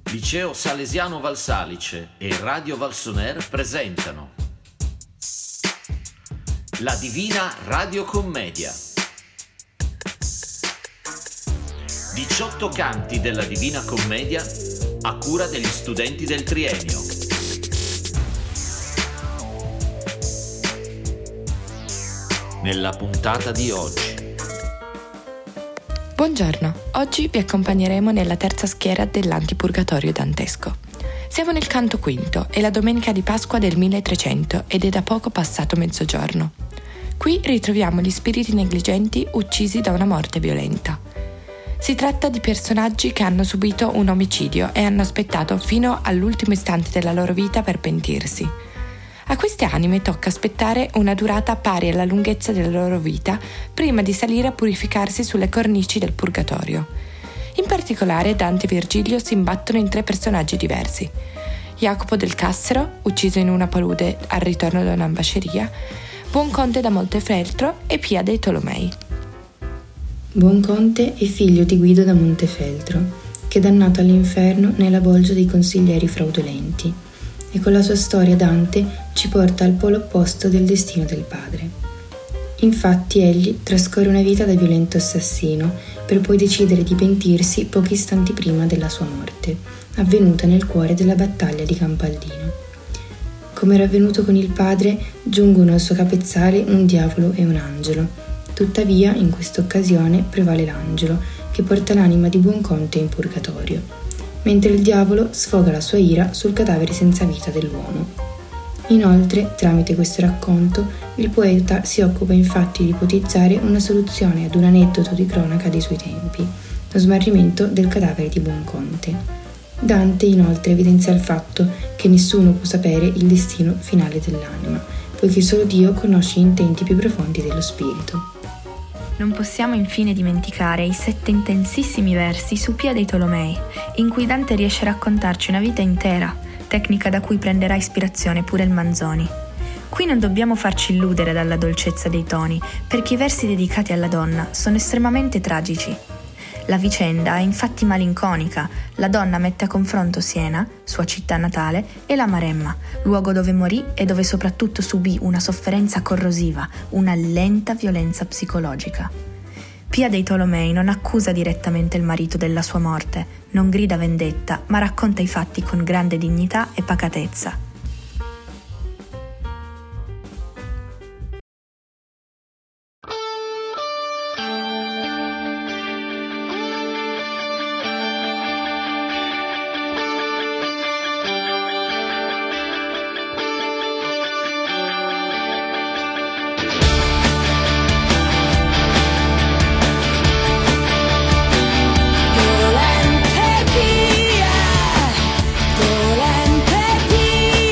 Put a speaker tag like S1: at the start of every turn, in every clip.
S1: Liceo Salesiano Valsalice e Radio Valsoner presentano La Divina Radiocommedia. 18 canti della Divina Commedia a cura degli studenti del triennio. Nella puntata di oggi.
S2: Buongiorno, oggi vi accompagneremo nella terza schiera dell'antipurgatorio dantesco. Siamo nel canto quinto, è la domenica di Pasqua del 1300 ed è da poco passato mezzogiorno. Qui ritroviamo gli spiriti negligenti uccisi da una morte violenta. Si tratta di personaggi che hanno subito un omicidio e hanno aspettato fino all'ultimo istante della loro vita per pentirsi. A queste anime tocca aspettare una durata pari alla lunghezza della loro vita prima di salire a purificarsi sulle cornici del purgatorio. In particolare Dante e Virgilio si imbattono in 3 personaggi diversi: Jacopo del Cassero, ucciso in una palude al ritorno da un'ambasceria, Buonconte da Montefeltro e Pia dei Tolomei.
S3: Buonconte è figlio di Guido da Montefeltro, che è dannato all'inferno nella bolgia dei consiglieri fraudolenti, e con la sua storia Dante ci porta al polo opposto del destino del padre. Infatti egli trascorre una vita da violento assassino per poi decidere di pentirsi pochi istanti prima della sua morte, avvenuta nel cuore della battaglia di Campaldino. Come era avvenuto con il padre, giungono al suo capezzale un diavolo e un angelo. Tuttavia, in questa occasione prevale l'angelo, che porta l'anima di Buonconte in purgatorio, mentre il diavolo sfoga la sua ira sul cadavere senza vita dell'uomo. Inoltre, tramite questo racconto, il poeta si occupa infatti di ipotizzare una soluzione ad un aneddoto di cronaca dei suoi tempi, lo smarrimento del cadavere di Buonconte. Dante inoltre evidenzia il fatto che nessuno può sapere il destino finale dell'anima, poiché solo Dio conosce gli intenti più profondi dello spirito.
S4: Non possiamo infine dimenticare i 7 intensissimi versi su Pia dei Tolomei, in cui Dante riesce a raccontarci una vita intera, tecnica da cui prenderà ispirazione pure il Manzoni. Qui non dobbiamo farci illudere dalla dolcezza dei toni, perché i versi dedicati alla donna sono estremamente tragici. La vicenda è infatti malinconica. La donna mette a confronto Siena, sua città natale, e la Maremma, luogo dove morì e dove soprattutto subì una sofferenza corrosiva, una lenta violenza psicologica. Pia dei Tolomei non accusa direttamente il marito della sua morte, non grida vendetta, ma racconta i fatti con grande dignità e pacatezza.
S5: Dolente Pia,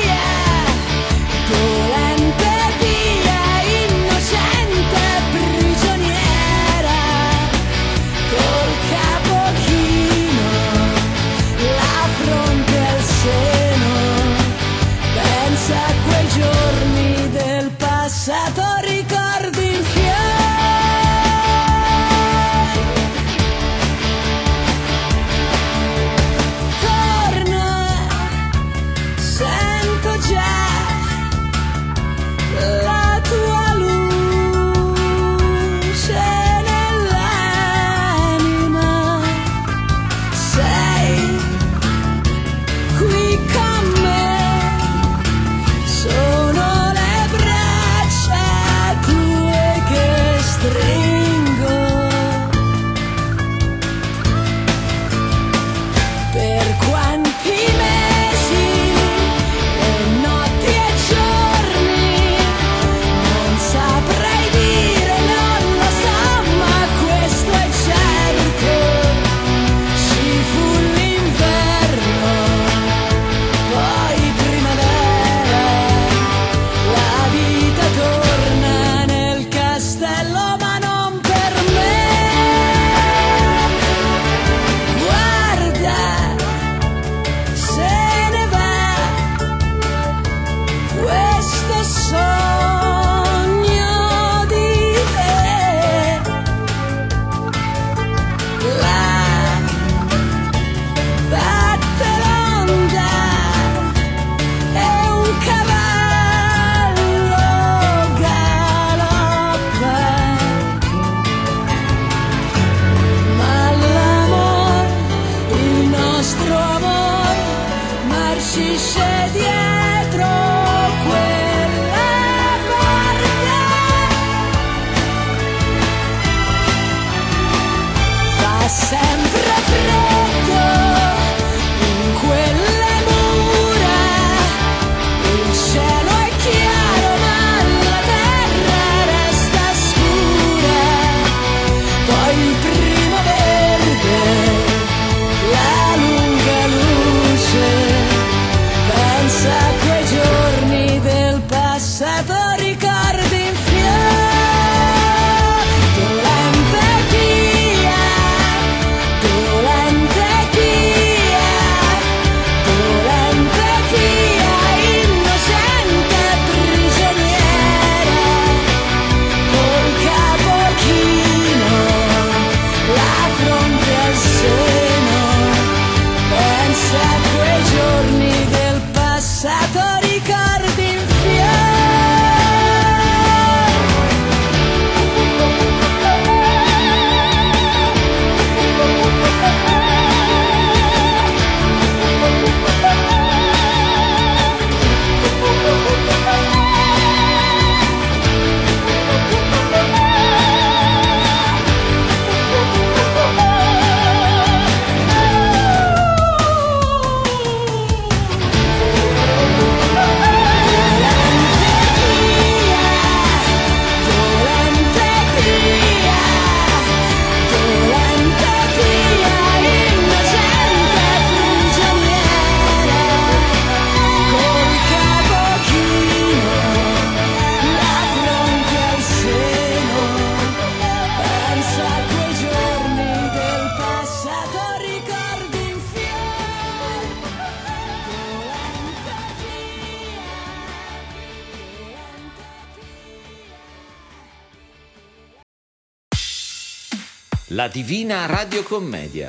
S1: La Divina Radiocommedia.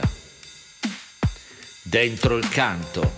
S1: Dentro il canto.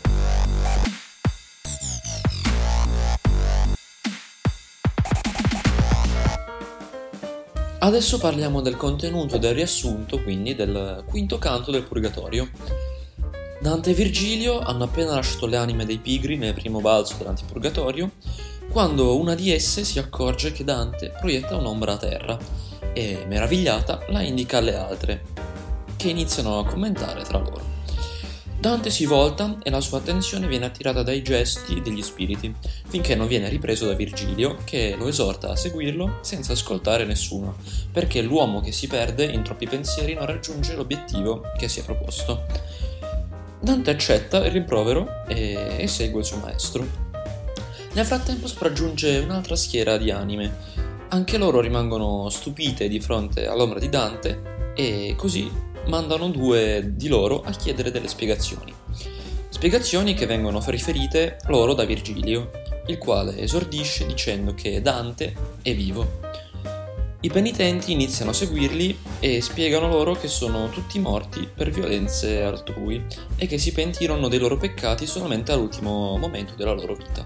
S5: Adesso parliamo del contenuto del riassunto, quindi del quinto canto del Purgatorio. Dante e Virgilio hanno appena lasciato le anime dei pigri nel primo balzo dell'antipurgatorio, quando una di esse si accorge che Dante proietta un'ombra a terra e, meravigliata, la indica alle altre, che iniziano a commentare tra loro. Dante si volta e la sua attenzione viene attirata dai gesti degli spiriti, finché non viene ripreso da Virgilio, che lo esorta a seguirlo senza ascoltare nessuno, perché l'uomo che si perde in troppi pensieri non raggiunge l'obiettivo che si è proposto. Dante accetta il rimprovero e segue il suo maestro. Nel frattempo sopraggiunge un'altra schiera di anime. Anche loro rimangono stupite di fronte all'ombra di Dante e così mandano due di loro a chiedere delle spiegazioni. Spiegazioni che vengono riferite loro da Virgilio, il quale esordisce dicendo che Dante è vivo. I penitenti iniziano a seguirli e spiegano loro che sono tutti morti per violenze altrui e che si pentirono dei loro peccati solamente all'ultimo momento della loro vita.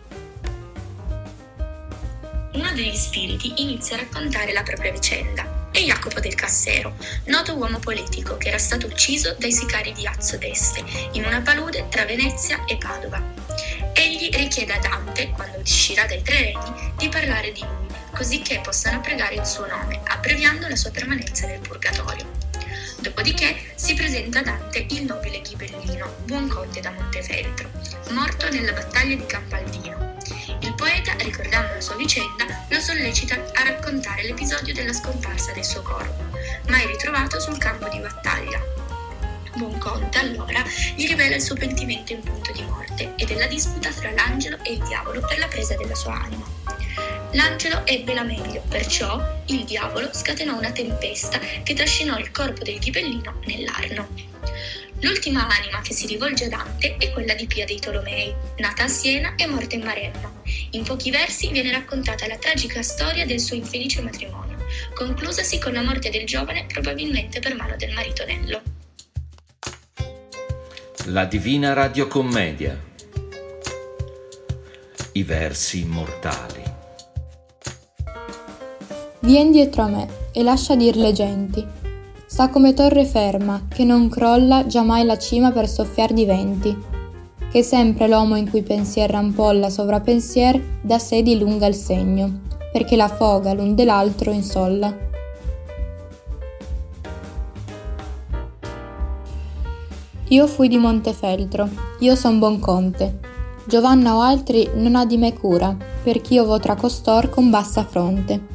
S6: Uno degli spiriti inizia a raccontare la propria vicenda. È Jacopo del Cassero, noto uomo politico che era stato ucciso dai sicari di Azzo d'Este in una palude tra Venezia e Padova. Egli richiede a Dante, quando uscirà dai tre regni, di parlare di lui, così che possano pregare il suo nome, abbreviando la sua permanenza nel purgatorio. Dopodiché si presenta a Dante il nobile Ghibellino, buon conte da Montefeltro, morto nella battaglia di Campaldino. Il poeta, ricordando la sua vicenda, lo sollecita a raccontare l'episodio della scomparsa del suo corpo, mai ritrovato sul campo di battaglia. Buonconte allora gli rivela il suo pentimento in punto di morte e della disputa fra l'angelo e il diavolo per la presa della sua anima. L'angelo ebbe la meglio, perciò il diavolo scatenò una tempesta che trascinò il corpo del Ghibellino nell'Arno. L'ultima anima che si rivolge a Dante è quella di Pia dei Tolomei, nata a Siena e morta in Maremma. In pochi versi viene raccontata la tragica storia del suo infelice matrimonio, conclusasi con la morte del giovane probabilmente per mano del marito Nello.
S1: La Divina Radiocommedia. I versi immortali.
S7: Vien dietro a me e lascia dir le genti. Sta come torre ferma, che non crolla giammai la cima per soffiar di venti, che sempre l'uomo in cui pensier rampolla sovrapensier da sé dilunga il segno, perché la foga l'un dell'altro insolla. Io fui di Montefeltro, io son buon conte, Giovanna o altri non ha di me cura, perch'io vo tra costor con bassa fronte.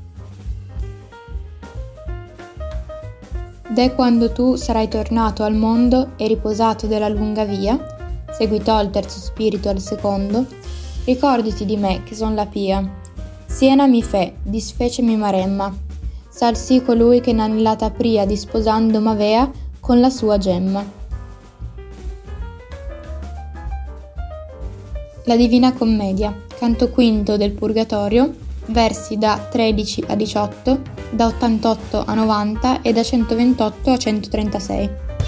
S7: De quando tu sarai tornato al mondo e riposato della lunga via, seguitò il terzo spirito al secondo, ricorditi di me che son la Pia. Siena mi fe, disfecemi Maremma, sal sì colui che n'annillata pria disposando m'avea con la sua gemma. La Divina Commedia, canto quinto del Purgatorio, versi da 13 a 18, da 88 a 90 e da 128 a 136.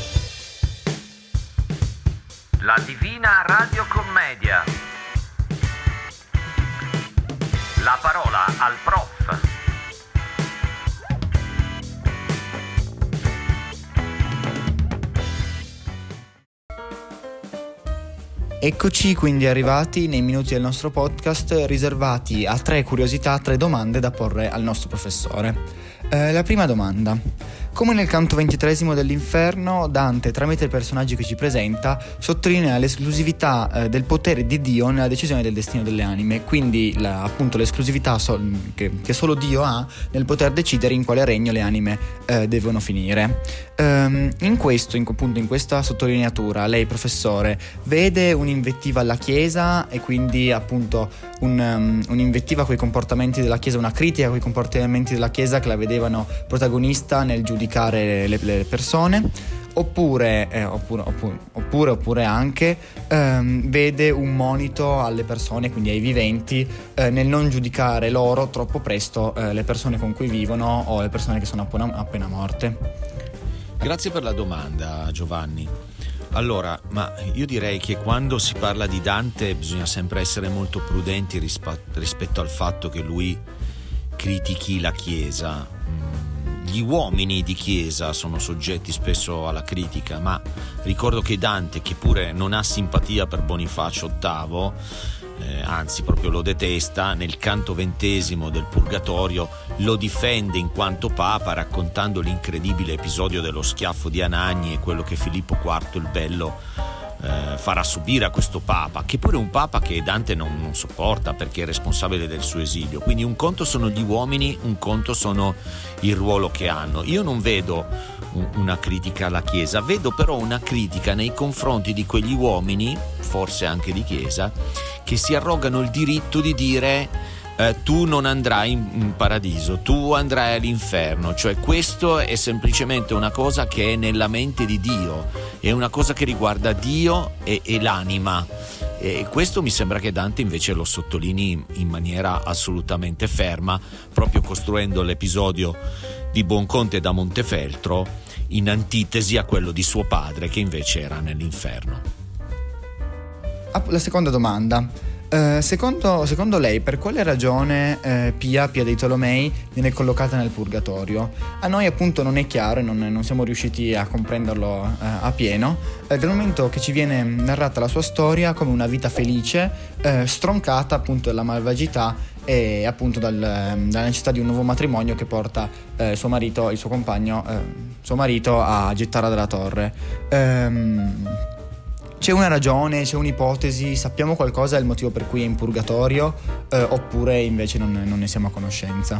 S1: La Divina Radiocommedia. La parola al prof.
S8: Eccoci quindi arrivati nei minuti del nostro podcast riservati a 3 curiosità, 3 domande da porre al nostro professore. La prima domanda. Come nel canto 23 dell'Inferno, Dante, tramite i personaggi che ci presenta, sottolinea l'esclusività del potere di Dio nella decisione del destino delle anime, quindi appunto l'esclusività che solo Dio ha nel poter decidere in quale regno le anime devono finire. In questa sottolineatura, lei, professore, vede un'invettiva alla Chiesa e quindi appunto un'invettiva coi comportamenti della Chiesa, una critica coi comportamenti della Chiesa che la vedevano protagonista nel giudicare le persone, oppure anche vede un monito alle persone, quindi ai viventi, nel non giudicare loro troppo presto le persone con cui vivono o le persone che sono appena morte.
S9: Grazie per la domanda, Giovanni. Allora, ma io direi che quando si parla di Dante bisogna sempre essere molto prudenti rispetto al fatto che lui critichi la Chiesa. Gli uomini di Chiesa sono soggetti spesso alla critica, ma ricordo che Dante, che pure non ha simpatia per Bonifacio VIII, anzi proprio lo detesta, nel canto 20 del Purgatorio lo difende in quanto papa, raccontando l'incredibile episodio dello schiaffo di Anagni e quello che Filippo IV il Bello farà subire a questo papa, che pure è un papa che Dante non sopporta perché è responsabile del suo esilio. Quindi un conto sono gli uomini, un conto sono il ruolo che hanno. Io non vedo una critica alla Chiesa, vedo però una critica nei confronti di quegli uomini, forse anche di Chiesa, che si arrogano il diritto di dire tu non andrai in paradiso, tu andrai all'inferno. Cioè questo è semplicemente una cosa che è nella mente di Dio, è una cosa che riguarda Dio e l'anima, e questo mi sembra che Dante invece lo sottolinei in maniera assolutamente ferma, proprio costruendo l'episodio di Buonconte da Montefeltro in antitesi a quello di suo padre, che invece era nell'inferno.
S8: La seconda domanda. Secondo lei, per quale ragione Pia dei Tolomei viene collocata nel Purgatorio? A noi appunto non è chiaro e non siamo riusciti a comprenderlo a pieno, dal momento che ci viene narrata la sua storia come una vita felice, stroncata appunto dalla malvagità e appunto dalla necessità di un nuovo matrimonio che porta suo marito a gettarla dalla torre. C'è una ragione, c'è un'ipotesi, sappiamo qualcosa del motivo per cui è in purgatorio, oppure invece non ne siamo a conoscenza?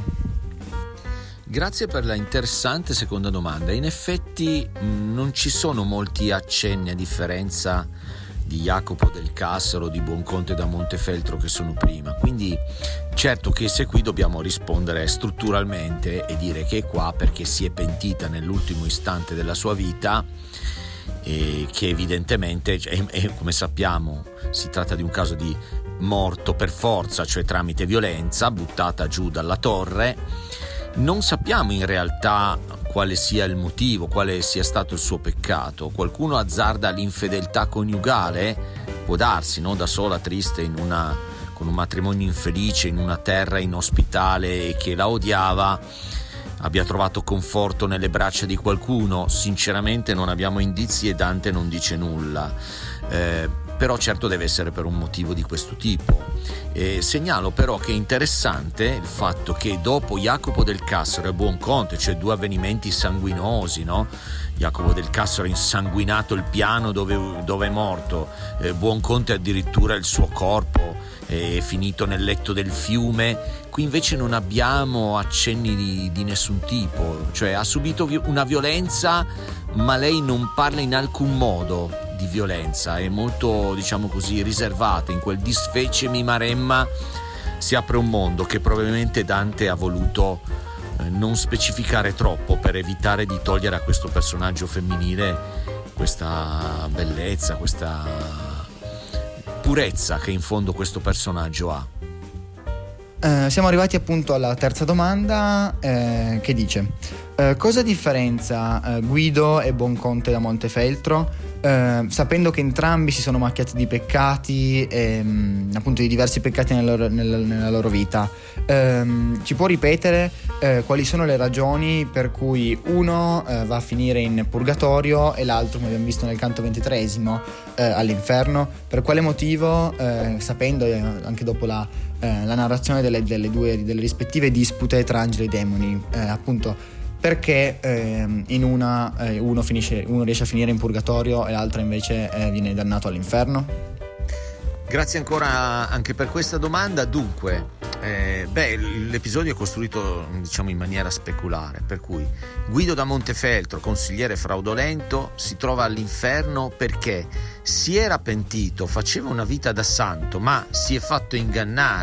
S9: Grazie per la interessante seconda domanda. In effetti non ci sono molti accenni, a differenza di Jacopo del Cassero, di Buonconte da Montefeltro che sono prima. Quindi certo che se qui dobbiamo rispondere strutturalmente e dire che è qua perché si è pentita nell'ultimo istante della sua vita, e che evidentemente, come sappiamo, si tratta di un caso di morto per forza, cioè tramite violenza, buttata giù dalla torre. Non sappiamo in realtà quale sia il motivo, quale sia stato il suo peccato. Qualcuno azzarda l'infedeltà coniugale, può darsi, no? Da sola, triste, con un matrimonio infelice, in una terra inospitale e che la odiava, abbia trovato conforto nelle braccia di qualcuno. Sinceramente non abbiamo indizi e Dante non dice nulla, però certo deve essere per un motivo di questo tipo. Segnalo però che è interessante il fatto che dopo Jacopo del Cassero e Buonconte, cioè due avvenimenti sanguinosi, no? Jacopo del Cassero ha insanguinato il piano dove è morto, Buonconte addirittura il suo corpo è finito nel letto del fiume. Qui invece non abbiamo accenni di nessun tipo, cioè ha subito una violenza, ma lei non parla in alcun modo di violenza, è molto, diciamo così, riservata. In quel disfecemi Maremma si apre un mondo che probabilmente Dante ha voluto non specificare troppo per evitare di togliere a questo personaggio femminile questa bellezza, questa purezza che in fondo questo personaggio ha.
S8: Siamo arrivati appunto alla terza domanda, che dice: cosa differenzia Guido e Buonconte da Montefeltro, sapendo che entrambi si sono macchiati di peccati, appunto di diversi peccati nella loro vita? Ci può ripetere quali sono le ragioni per cui uno va a finire in purgatorio e l'altro, come abbiamo visto nel canto 23esimo, all'inferno? Per quale motivo, sapendo anche dopo la narrazione delle rispettive dispute tra angeli e demoni, appunto perché in una uno riesce a finire in purgatorio e l'altro invece viene dannato all'inferno?
S9: Grazie ancora anche per questa domanda. Dunque, l'episodio è costruito, diciamo, in maniera speculare, per cui Guido da Montefeltro, consigliere fraudolento, si trova all'inferno perché si era pentito, faceva una vita da santo, ma si è fatto ingannare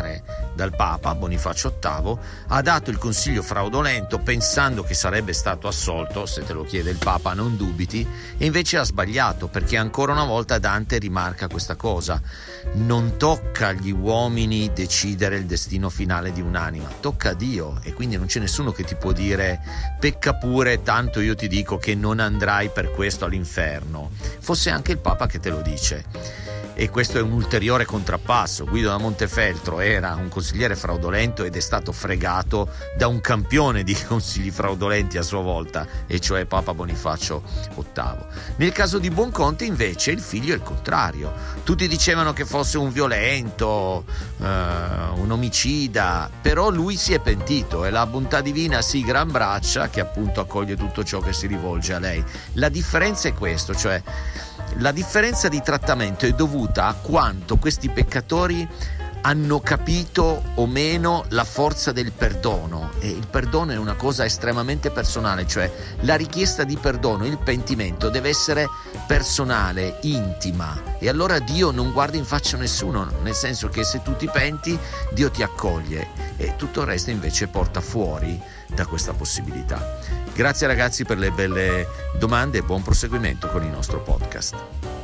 S9: dal Papa Bonifacio VIII, ha dato il consiglio fraudolento pensando che sarebbe stato assolto, se te lo chiede il Papa non dubiti, e invece ha sbagliato, perché ancora una volta Dante rimarca questa cosa: non tocca agli uomini decidere il destino finale di un'anima, tocca a Dio, e quindi non c'è nessuno che ti può dire pecca pure, tanto io ti dico che non andrai per questo all'inferno, fosse anche il Papa che te lo dice. E questo è un ulteriore contrappasso. Guido da Montefeltro era un consigliere fraudolento ed è stato fregato da un campione di consigli fraudolenti a sua volta, e cioè Papa Bonifacio VIII. Nel caso di Buonconte invece il figlio è il contrario. Tutti dicevano che fosse un violento, un omicida, però lui si è pentito e la bontà divina si gran braccia, che appunto accoglie tutto ciò che si rivolge a lei. La differenza è questo, cioè la differenza di trattamento è dovuta a quanto questi peccatori hanno capito o meno la forza del perdono, e il perdono è una cosa estremamente personale, cioè la richiesta di perdono, il pentimento deve essere personale, intima, e allora Dio non guarda in faccia a nessuno, nel senso che se tu ti penti Dio ti accoglie, e tutto il resto invece porta fuori da questa possibilità. Grazie ragazzi per le belle domande e buon proseguimento con il nostro podcast.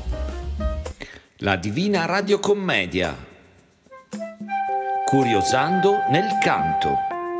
S1: La Divina Radiocommedia. Curiosando nel canto.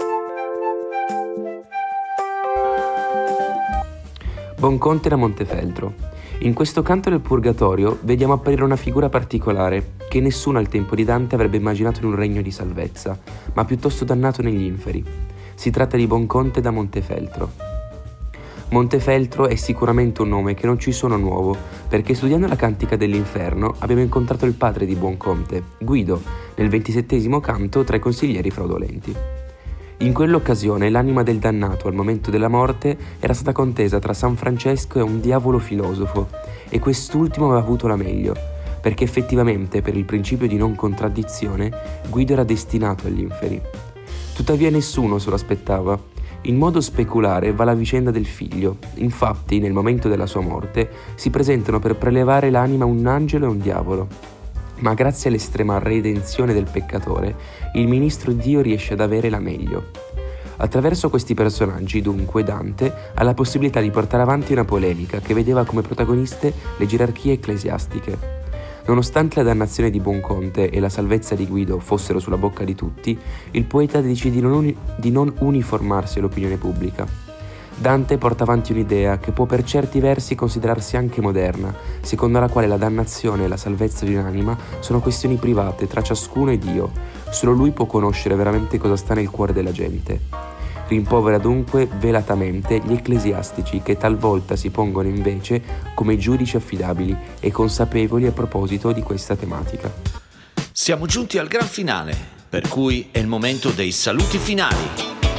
S10: Buonconte da Montefeltro. In questo canto del Purgatorio vediamo apparire una figura particolare che nessuno al tempo di Dante avrebbe immaginato in un regno di salvezza, ma piuttosto dannato negli inferi. Si tratta di Buonconte da Montefeltro. Montefeltro è sicuramente un nome che non ci suona nuovo, perché studiando la Cantica dell'Inferno abbiamo incontrato il padre di Buonconte, Guido, nel 27° canto tra i consiglieri fraudolenti. In quell'occasione l'anima del dannato al momento della morte era stata contesa tra San Francesco e un diavolo filosofo, e quest'ultimo aveva avuto la meglio, perché effettivamente per il principio di non contraddizione Guido era destinato agli inferi. Tuttavia nessuno se lo aspettava. In modo speculare va la vicenda del figlio. Infatti, nel momento della sua morte, si presentano per prelevare l'anima un angelo e un diavolo. Ma grazie all'estrema redenzione del peccatore, il ministro Dio riesce ad avere la meglio. Attraverso questi personaggi, dunque, Dante ha la possibilità di portare avanti una polemica che vedeva come protagoniste le gerarchie ecclesiastiche. Nonostante la dannazione di Buonconte e la salvezza di Guido fossero sulla bocca di tutti, il poeta decide di non uniformarsi all'opinione pubblica. Dante porta avanti un'idea che può per certi versi considerarsi anche moderna, secondo la quale la dannazione e la salvezza di un'anima sono questioni private tra ciascuno e Dio. Solo lui può conoscere veramente cosa sta nel cuore della gente. Rimprovera dunque velatamente gli ecclesiastici che talvolta si pongono invece come giudici affidabili e consapevoli a proposito di questa tematica.
S1: Siamo giunti al gran finale, per cui è il momento dei saluti finali.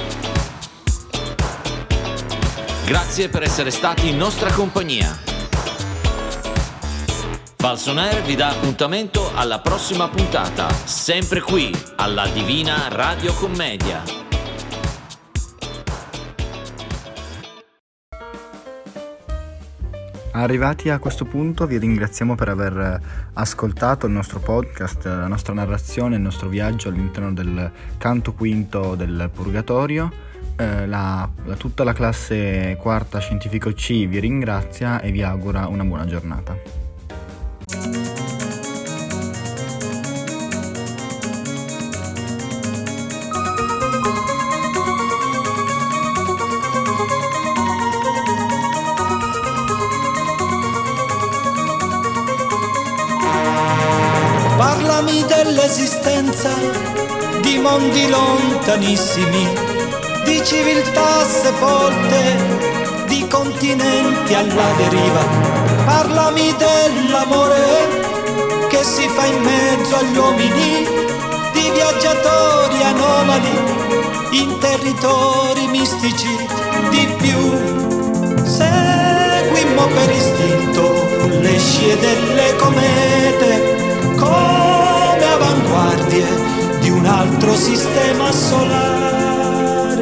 S1: Grazie per essere stati in nostra compagnia. Falsoner vi dà appuntamento alla prossima puntata, sempre qui alla Divina Radiocommedia.
S8: Arrivati a questo punto vi ringraziamo per aver ascoltato il nostro podcast, la nostra narrazione, il nostro viaggio all'interno del canto quinto del Purgatorio. Tutta la classe quarta scientifico C vi ringrazia e vi augura una buona giornata.
S11: Parlami dell'esistenza di mondi lontanissimi, di civiltà sepolte, di continenti alla deriva. Parlami dell'amore che si fa in mezzo agli uomini, di viaggiatori anomali in territori mistici. Di più, seguimmo per istinto le scie delle comete come avanguardie di un altro sistema solare.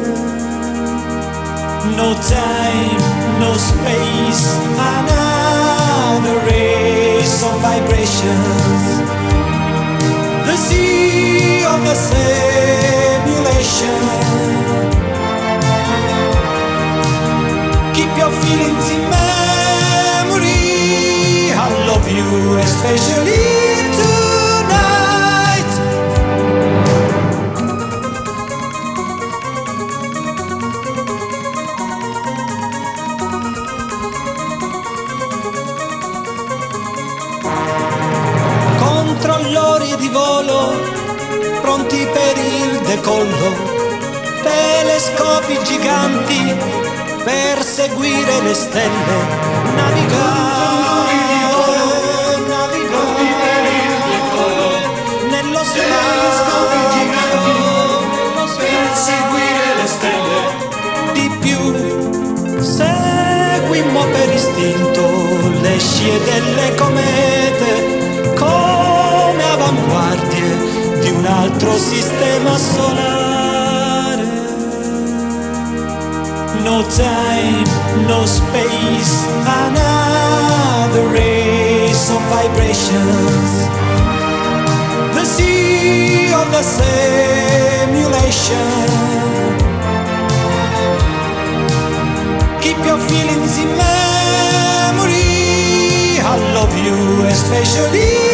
S11: No time, no space, another race of vibrations. The sea of the controllori di volo, pronti per il decollo, telescopi giganti per seguire le stelle, navigare nello spazio, per seguire le stelle. Di più, seguimmo per istinto le scie delle comete come avanguardie di un altro sistema solare. No time, no space, another race of vibrations. The sea of the simulation. Keep your feelings in memory. I love you especially.